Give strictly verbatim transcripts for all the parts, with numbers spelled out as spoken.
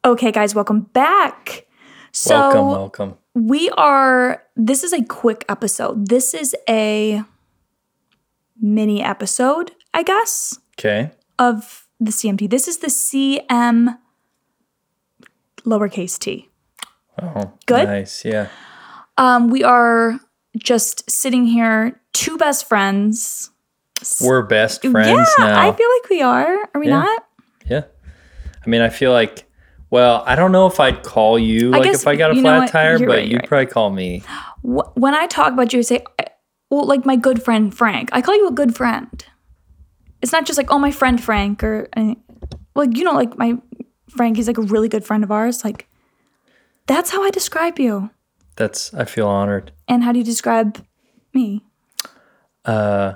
Okay, guys, welcome back. So welcome, welcome. We are, this is a quick episode. This is a mini episode, I guess, Okay. of the C M T. This is the C M lowercase t. Oh, Good? nice. Yeah. Um, we are just sitting here, two best friends. We're best friends yeah, now. I feel like we are. Are we Yeah. not? Yeah. I mean, I feel like, well, I don't know if I'd call you I like guess if I got a you know flat what? tire, You're but right, you're you'd right. probably call me. Wh- When I talk about you, I say, well, like my good friend Frank. I call you a good friend. It's not just like, oh, my friend Frank or anything. Like, you know, like my Frank, he's like a really good friend of ours. Like, that's how I describe you. That's, I feel honored. And how do you describe me? Uh,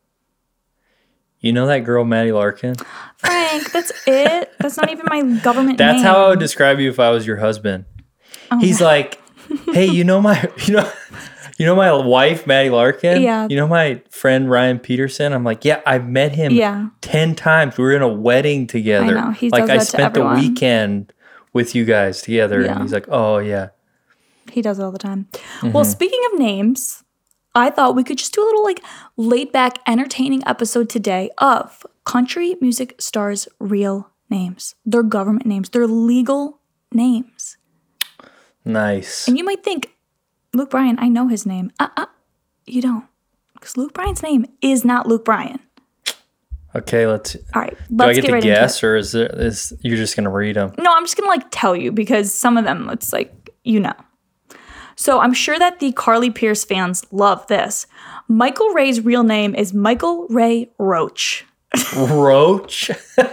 you know that girl, Maddie Larkin? Frank, that's it. That's not even my government That's name. how I would describe you if I was your husband. Oh, He's no. like, hey, you know my, you know, you know my wife, Maddie Larkin? Yeah. You know my friend Ryan Peterson? I'm like, yeah, I've met him Yeah. ten times. We were in a wedding together. I know. He like does I that to spent the everyone. weekend with you guys together. Yeah. And he's like, oh, yeah. He does it all the time. Mm-hmm. Well, speaking of names, I thought we could just do a little like laid back, entertaining episode today of country music stars' real names. Their government names, their legal names. Nice. And you might think, Luke Bryan, I know his name. Uh-uh, you don't. Because Luke Bryan's name is not Luke Bryan. Okay, let's. All right, Do I let's get, get to right guess, into it. or is there is you're just gonna read them? No, I'm just going to like tell you because some of them, it's like, you know. So I'm sure that the Carly Pierce fans love this. Michael Ray's real name is Michael Ray Roach. Roach.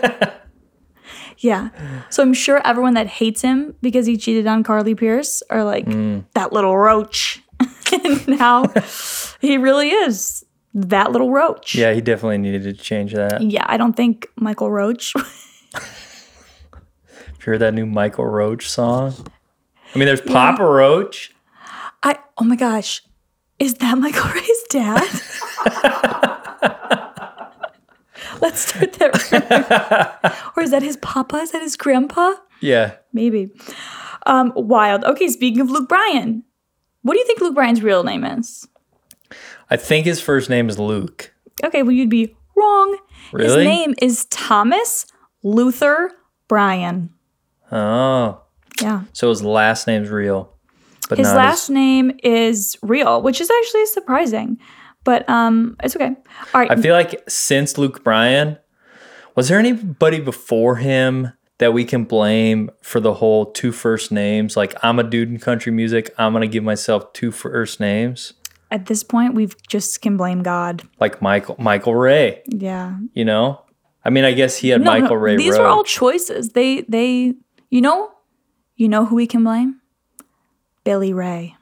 Yeah. So I'm sure everyone that hates him because he cheated on Carly Pierce are like, that little roach. And now he really is that little roach. Yeah, he definitely needed to change that. Yeah, I don't think Michael Roach. If you heard that new Michael Roach song, I mean, there's Papa Roach. I oh my gosh. Is that Michael Ray's dad? Let's start there. Or is that his papa? Is that his grandpa? Yeah. Maybe. Um, wild. Okay, speaking of Luke Bryan, what do you think Luke Bryan's real name is? I think his first name is Luke. Okay, well, you'd be wrong. His Really? name is Thomas Luther Bryan. Oh, Yeah. so his last name's real, but His not last his. name is real, which is actually surprising. But um, it's okay. All right. I feel like since Luke Bryan, was there anybody before him that we can blame for the whole two first names? Like, I'm a dude in country music. I'm going to give myself two first names. At this point, we've just can blame God. Like Michael Michael Ray, Yeah. you know? I mean, I guess he had No, Michael no, Ray these Roach. were all choices. They, they, you know, you know who we can blame? Billy Ray.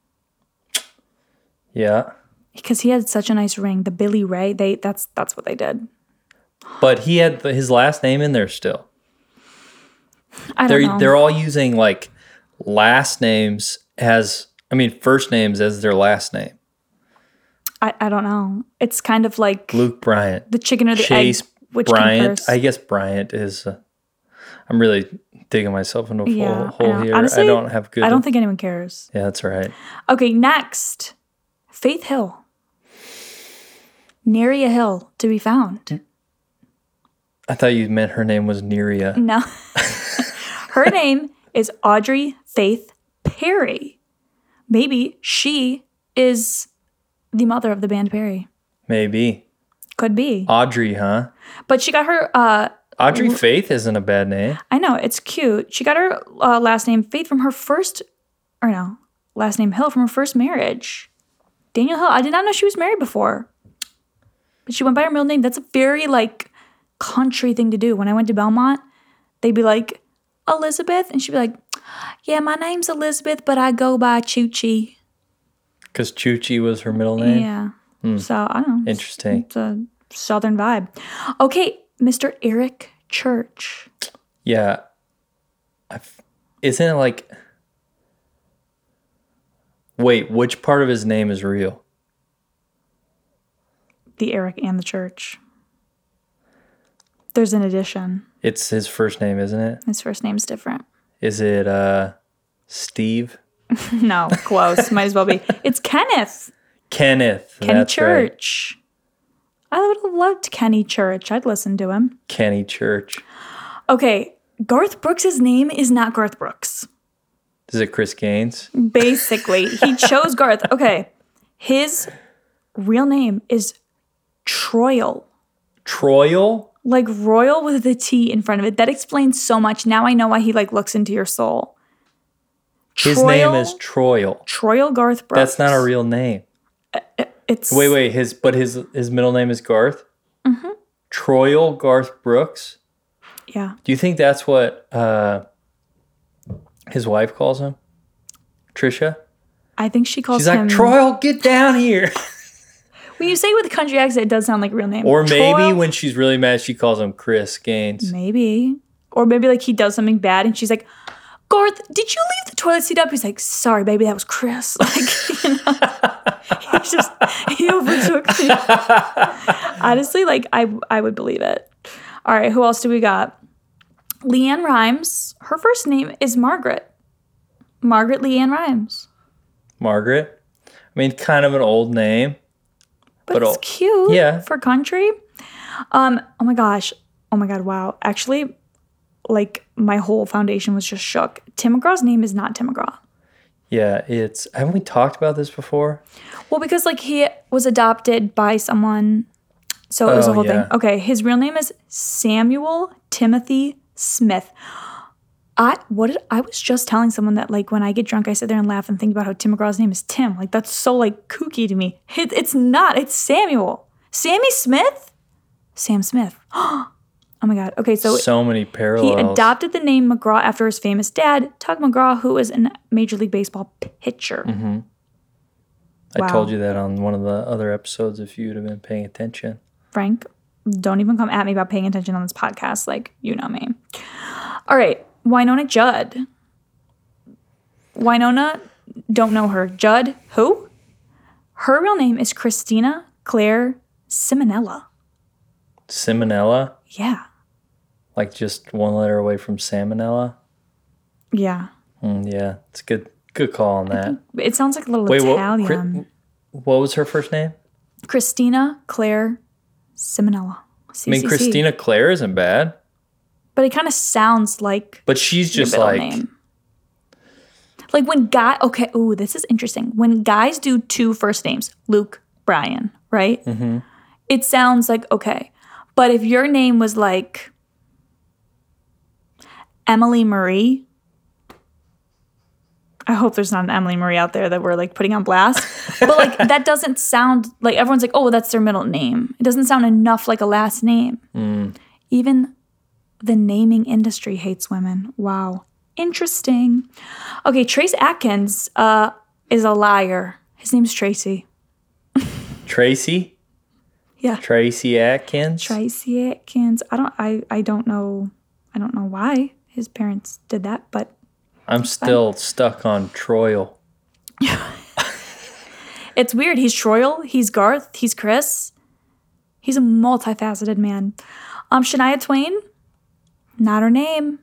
Yeah. Because he had such a nice ring. The Billy Ray, they that's that's what they did. But he had the, his last name in there still. I don't They're know. they're all using like last names as I mean first names as their last name. I, I don't know. It's kind of like Luke Bryant, the chicken or the Chase egg. Which came Bryant. first. I guess Bryant is. Uh, I'm really digging myself into a full Yeah, I hole know. here. Honestly, I don't have good. I don't think anyone cares. Yeah, that's right. Okay, next. Faith Hill. Nary a hill to be found. I thought you meant her name was Neria. No. Her name is Audrey Faith Perry. Maybe she is the mother of the band Perry. Maybe Could be. Audrey, huh? But she got her, uh, Audrey Faith isn't a bad name. I know, it's cute. She got her uh, last name Faith from her first, or no, last name Hill from her first marriage. Daniel Hill. I did not know she was married before. But she went by her middle name. That's a very, like, country thing to do. When I went to Belmont, they'd be like, Elizabeth? And she'd be like, yeah, my name's Elizabeth, but I go by Choochie. Because Chuchi was her middle name. Yeah. So, I don't know. Interesting. It's a southern vibe. Okay, Mister Eric Church. Yeah. I've, isn't it like... Wait, which part of his name is real? The Eric and the Church. There's an addition. It's his first name, isn't it? His first name's different. Is it uh, Steve? No, close. Might as well be. It's Kenneth. Kenneth. Kenny that's right. Church. I would have loved Kenny Church. I'd listen to him. Kenny Church. Okay, Garth Brooks' name is not Garth Brooks. Is it Chris Gaines? Basically, he chose Garth. Okay, his real name is Troyle. Troyle? Like royal with the T in front of it. That explains so much. Now I know why he like looks into your soul. His Troyle, name is Troyle. Troyle Garth Brooks. That's not a real name. It's Wait, wait. His but his his middle name is Garth. Mm-hmm. Troyle Garth Brooks. Yeah. Do you think that's what uh, his wife calls him? Trisha? I think she calls She's him. like, Troyle, get down here. When you say it with a country accent, it does sound like a real name. Or maybe Troyle? when she's really mad, she calls him Chris Gaines. Maybe. Or maybe like he does something bad and she's like, Garth, did you leave the toilet seat up? He's like, sorry, baby, that was Chris. Like, you know, he just, he overtook me. Honestly, like, I, I would believe it. All right, who else do we got? Leanne Rhymes. Her first name is Margaret. Margaret Leanne Rhymes. Margaret? I mean, kind of an old name. But, But it's old. cute Yeah. for country. Um, oh my gosh. Oh my God, wow. Actually, like, my whole foundation was just shook. Tim McGraw's name is not Tim McGraw. Yeah, it's... Haven't we talked about this before? Well, because, like, he was adopted by someone, so it was Oh, a whole yeah. thing. Okay, his real name is Samuel Timothy Smith. I what did, I was just telling someone that, like, when I get drunk, I sit there and laugh and think about how Tim McGraw's name is Tim. Like, that's so, like, kooky to me. It, it's not. It's Samuel. Sammy Smith? Sam Smith. Oh my God. Okay, so, So many he parallels. adopted the name McGraw after his famous dad, Tug McGraw, who was a Major League Baseball pitcher. Mm-hmm. Wow. I told you that on one of the other episodes if you'd have been paying attention. Frank, don't even come at me about paying attention on this podcast. Like, you know me. All right, Winona Judd. Winona, don't know her. Judd, who? Her real name is Christina Claire Simonella. Simonella? Yeah. Like just one letter away from salmonella? Yeah. Mm, yeah, it's a good good call on that. It sounds like a little Wait, what, Italian. Chri- what was her first name? Christina Claire Simonella. I mean, Christina Claire isn't bad, But it kind of sounds like but she's your just middle like... name. Like when guy, okay, ooh, this is interesting. When guys do two first names, Luke, Brian, right? Mm-hmm. It sounds like okay. But if your name was like Emily Marie, I hope there's not an Emily Marie out there that we're like putting on blast. But like that doesn't sound like everyone's like, oh, that's their middle name. It doesn't sound enough like a last name. Mm. Even the naming industry hates women. Wow. Interesting. Okay, Trace Atkins uh, is a liar. His name's Tracy. Tracy? Yeah. Tracy Atkins? Tracy Atkins. I don't I, I don't know I don't know why his parents did that, but I'm still stuck on Troyle. it's weird. He's Troyle, he's Garth, he's Chris. He's a multifaceted man. Um, Shania Twain, not her name.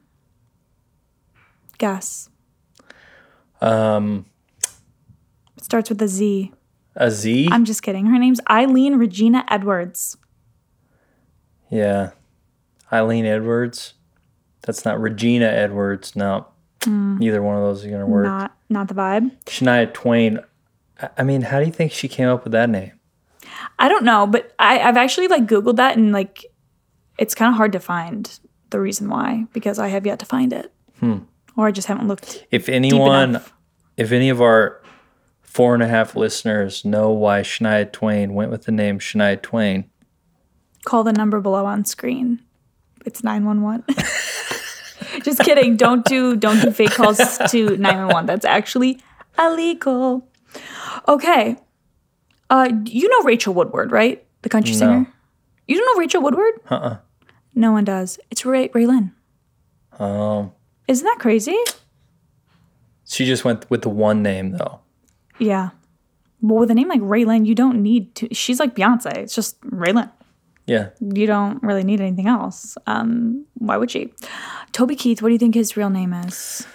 Guess. Um, It starts with a Z. a Z? I'm just kidding. Her name's Eileen Regina Edwards. Yeah. Eileen Edwards. That's not Regina Edwards. No. Mm. Neither one of those are going to work. Not not the vibe. Shania Twain. I- I mean, how do you think she came up with that name? I don't know, but I, I've actually like Googled that and like it's kind of hard to find the reason why because I have yet to find it. Hmm. Or I just haven't looked. If anyone, enough. if any of our four and a half listeners know why Shania Twain went with the name Shania Twain, Call the number below on screen. It's nine one one. Just kidding. Don't do don't do fake calls to nine one one. That's actually illegal. Okay. Uh, you know Rachel Woodward, right? The country No. singer. You don't know Rachel Woodward? uh-uh. No one does. It's Ray Raylyn. Um, Isn't that crazy? she just went with the one name though. Yeah. Well, with a name like Raylyn, you don't need to. She's like Beyonce. It's just Raylyn. Yeah. You don't really need anything else. Um, why would she? Toby Keith, what do you think his real name is?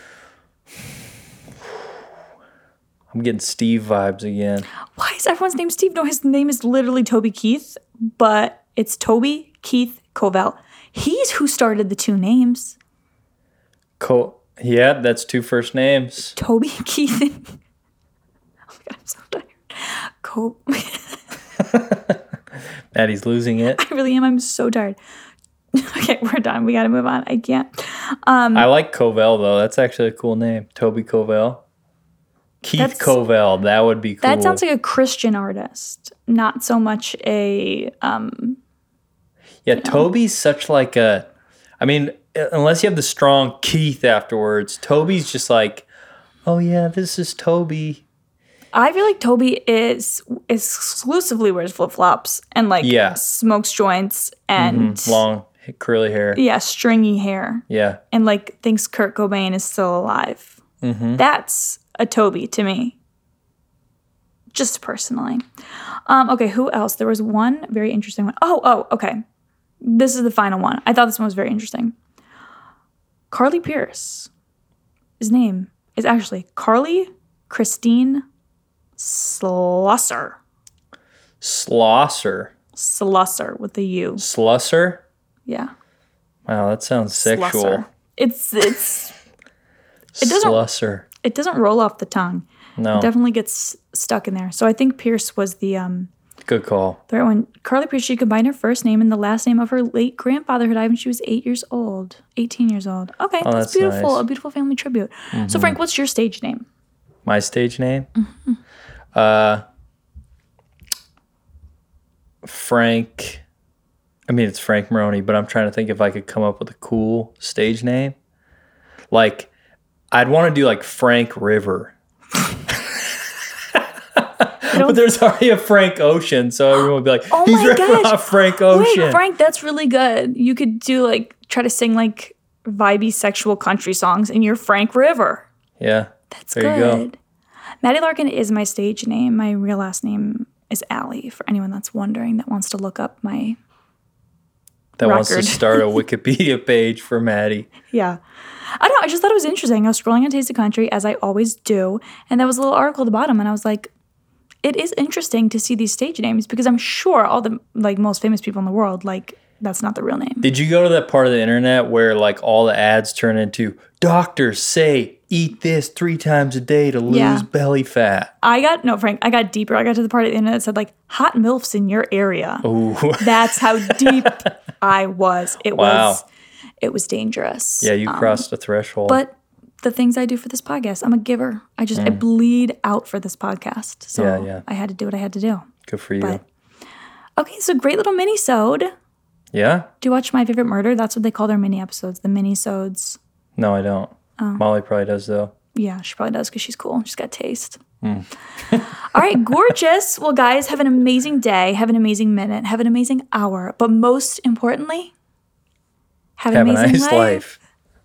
I'm getting Steve vibes again. Why is everyone's name Steve? No, his name is literally Toby Keith, but it's Toby Keith Covell. He's who started the two names. Co- yeah, that's two first names. Toby Keith. Oh my God, I'm so tired. Co- Maddie's losing it. I really am. I'm so tired. Okay, we're done. We got to move on. I can't. Um, I like Covell, though. That's actually a cool name. Toby Covell. Keith That's- Covell. That would be cool. that sounds like a Christian artist, not so much a. Um, Yeah, Toby's such like a... I mean, unless you have the strong Keith afterwards, Toby's just like, oh, yeah, this is Toby. I feel like Toby is exclusively wears flip flops and like Yeah. smokes joints and Mhm. Long, curly hair. yeah, stringy hair Yeah. and like thinks Kurt Cobain is still alive. Mm-hmm. That's a Toby to me, just personally. Um, okay, who else? There was one very interesting one. Oh, oh, okay. This is the final one. I thought this one was very interesting. Carly Pierce. His name is actually Carly Christine Slusser. Slosser. Slusser with the U. Slusser? Yeah. Wow, that sounds sexual. Slusser. It's it's it doesn't Slusser. it doesn't roll off the tongue. No. It definitely gets stuck in there. So I think Pierce was the um Good call. the right one. Carly Pierce, she combined her first name and the last name of her late grandfather who died when she was eight years old. Eighteen years old. Okay, Oh, that's, that's beautiful. nice. A beautiful family tribute. So Frank, what's your stage name? My stage name? Mm-hmm. Uh, Frank. I mean, it's Frank Maroney, but I'm trying to think if I could come up with a cool stage name. Like, I'd want to do like Frank River. But there's already a Frank Ocean, so everyone would be like, Oh he's my ripping gosh. off Frank Ocean. Wait, Frank, that's really good. You could do like try to sing like vibey sexual country songs in your Frank River. Yeah. That's there good. you go. Maddie Larkin is my stage name. My real last name is Allie, for anyone that's wondering that wants to look up my That wants to record. start a Wikipedia page for Maddie. Yeah. I don't know. I just thought it was interesting. I was scrolling on Taste of Country, as I always do, and there was a little article at the bottom, and I was like, it is interesting to see these stage names because I'm sure all the like most famous people in the world, like, that's not the real name. Did you go to that part of the internet where like all the ads turn into doctors say eat this three times a day to lose Yeah. belly fat? I got, no, Frank, I got deeper. I got to the part of the internet that said, like, hot MILFs in your area. Ooh. That's how deep I was. It Wow. was, it was dangerous. Yeah, you Um, crossed a threshold. But the things I do for this podcast, I'm a giver. I just, I bleed out for this podcast. So Yeah, yeah. I had to do what I had to do. Good for you. But, okay, so great little mini-sode. Yeah? Do you watch My Favorite Murder? That's what they call their mini episodes, the mini-sodes. No, I don't. Oh. Molly probably does though. Yeah, she probably does because she's cool. She's got taste. All right, gorgeous. Well, guys, have an amazing day. Have an amazing minute. Have an amazing hour. But most importantly, have an Have a amazing nice life. life.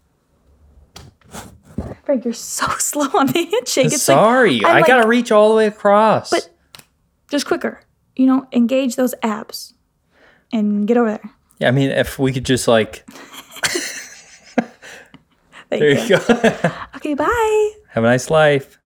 Frank, you're so slow on the handshake. It's Sorry, like, I'm I like, gotta reach all the way across. But- just quicker. You know, engage those abs and get over there. yeah, I mean, if we could just like, Thank there you. you go. Okay, bye. Have a nice life.